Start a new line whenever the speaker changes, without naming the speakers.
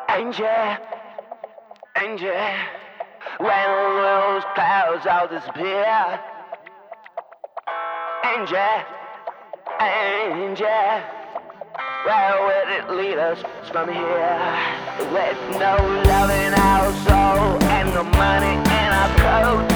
Angel, angel, when those clouds all disappear. Angel, angel, where will it lead us from here? With no love in our soul and no money in our coat.